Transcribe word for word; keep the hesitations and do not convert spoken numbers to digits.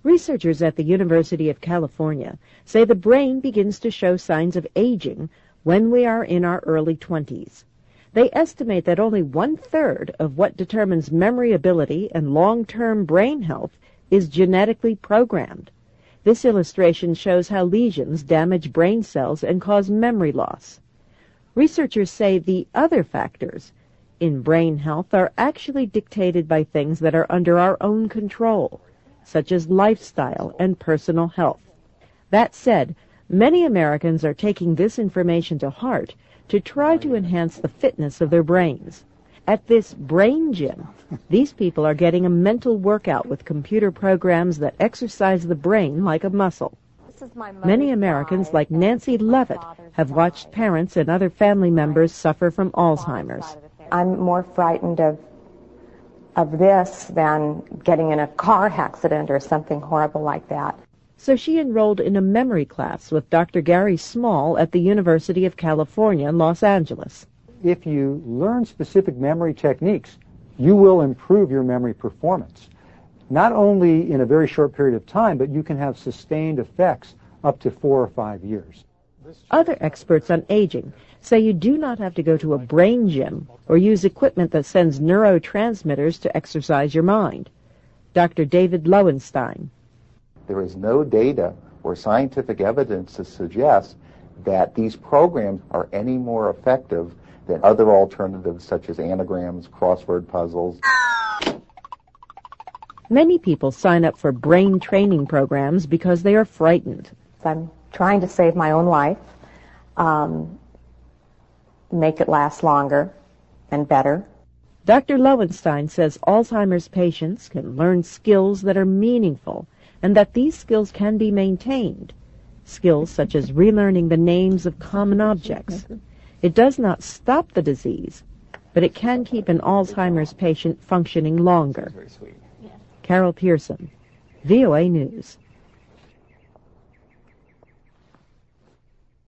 Researchers at the University of California say the brain begins to show signs of aging when we are in our early twenties. They estimate that only one-third of what determines memory ability and long-term brain health is genetically programmed. This illustration shows how lesions damage brain cells and cause memory loss. Researchers say the other factors in brain health are actually dictated by things that are under our own control, such as lifestyle and personal health. That said, many Americans are taking this information to heart to try to enhance the fitness of their brains. At this brain gym, these people are getting a mental workout with computer programs that exercise the brain like a muscle. Many Americans, like Nancy Levitt, have watched parents and other family members suffer from Alzheimer's. I'm more frightened of of this than getting in a car accident or something horrible like that. So she enrolled in a memory class with Doctor Gary Small at the University of California, Los Angeles. If you learn specific memory techniques, you will improve your memory performance. Not only in a very short period of time, but you can have sustained effects up to four or five years. Other experts on aging say you do not have to go to a brain gym or use equipment that sends neurotransmitters to exercise your mind. Doctor David Lowenstein. There is no data or scientific evidence to suggest that these programs are any more effective than other alternatives such as anagrams, crossword puzzles. Many people sign up for brain training programs because they are frightened. I'm trying to save my own life, um, make it last longer and better. Doctor Lowenstein says Alzheimer's patients can learn skills that are meaningful and that these skills can be maintained. Skills such as relearning the names of common objects. It does not stop the disease, but it can keep an Alzheimer's patient functioning longer. Carol Pearson, V O A News.